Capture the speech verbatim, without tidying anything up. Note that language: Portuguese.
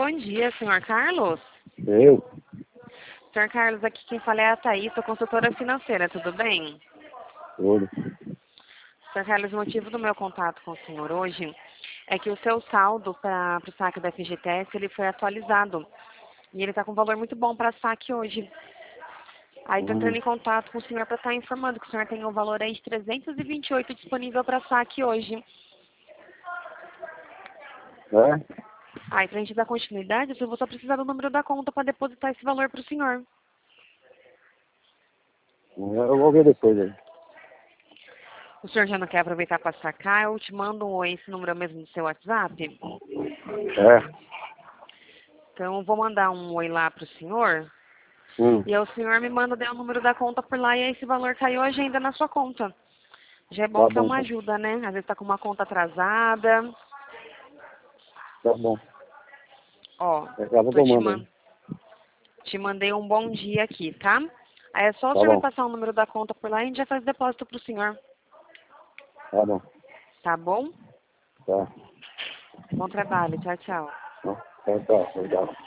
bom dia, senhor Carlos. Eu? senhor Carlos, aqui quem fala é a Thaís, sou consultora financeira, tudo bem? Tudo. senhor Carlos, o motivo do meu contato com o senhor hoje é que o seu saldo para o saque da F G T S ele foi atualizado. E ele está com um valor muito bom para saque hoje. Aí estou entrando Hum. em contato com o senhor para estar informando que o senhor tem um valor aí de trezentos e vinte e oito disponível para saque hoje. É? Aí, para a gente dar continuidade, eu vou só precisar do número da conta para depositar esse valor para o senhor. Eu vou ver depois aí. O senhor já não quer aproveitar para sacar? Eu te mando um oi, esse número é mesmo do seu WhatsApp? É? Então, eu vou mandar um oi lá para o senhor. Hum. E aí o senhor me manda daí o número da conta por lá e aí esse valor caiu a agenda na sua conta. Já é bom Tá que é bom. uma ajuda, né? Às vezes está com uma conta atrasada. Tá bom. Ó, Daqui a pouco tô eu te, mando man aí. te mandei um bom dia aqui, tá? Aí é só o Tá senhor me bom. passar o número da conta por lá e a gente já faz depósito pro senhor. Tá bom. Tá bom? Tá. Bom trabalho. Tchau, tchau. Tá, tá. Legal.